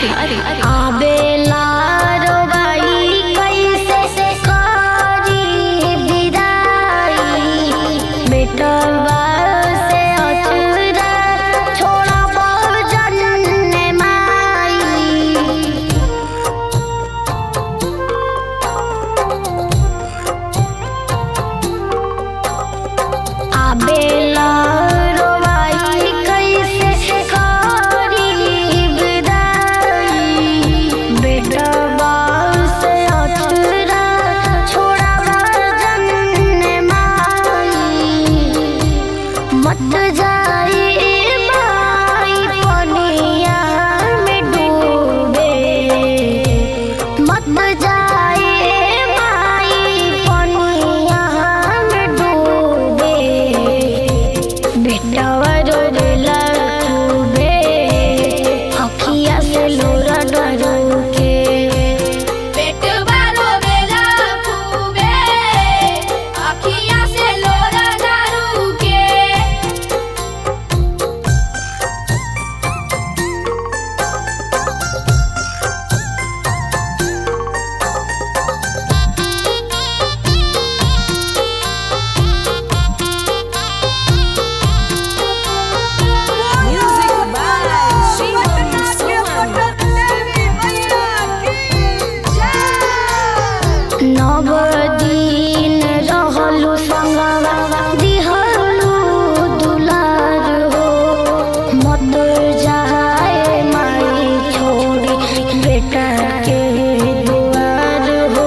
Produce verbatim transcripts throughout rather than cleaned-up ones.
अरे आबेला रोबाई कैसे करी विदाई बेटवा से अछूरा छोड़ा बजन माई आबेला मत जाए माई पनिया में डूबे मत जाए माई पनिया में डूबे बेटवा रोला खूबे अखिया से लोरा डरू के बेटवा रोवेला खूबे अखिया से लोरा डरू के नवदीन रहलु संगवा दिहलु दुलार हो मत जाए माई छोड़ी बेटा के दुआर हो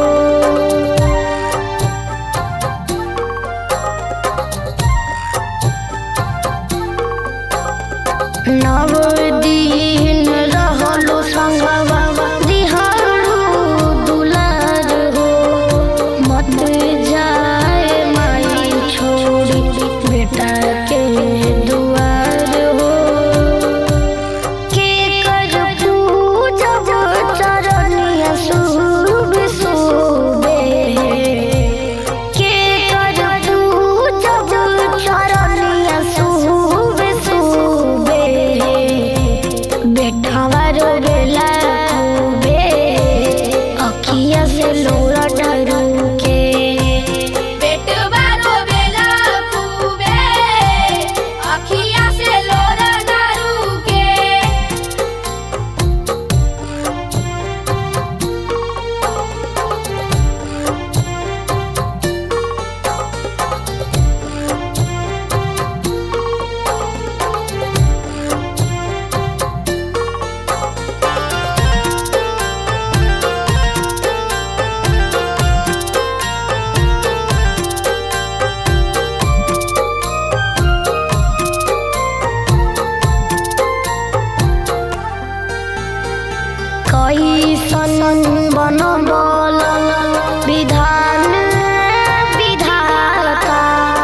नवदीन रहलु संगवा दिहलु दुलार हो मत जाए माई छोड़ी बेटा के दुआर हो के कर पूजब चरनिया शुभ शुभे के कर पूजब चरनिया शुभ शुभे बेटवा रोवेला खूबे अखिया से लोरा डरू के बेटवा रोवेला खूबे अखिया से लोरा डरू के कैसन बनबल विधान विधाता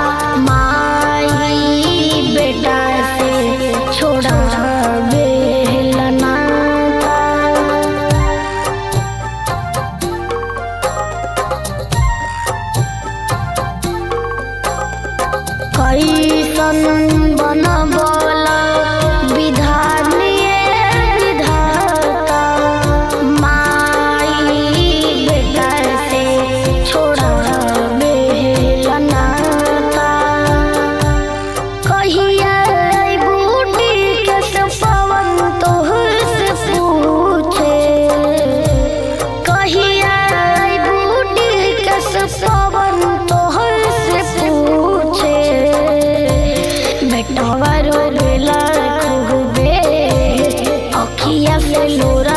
माई बेटा से छोड़ावे नाता कैसन बनबल विधान विधाता माई बेटा से छोड़ावे नाता कहिया बूटी के पवन तोहर से पूछे कहिया बूटी के पवन तोहर से पूछे बेटवा रोवेला खूबे अखिया से लोरा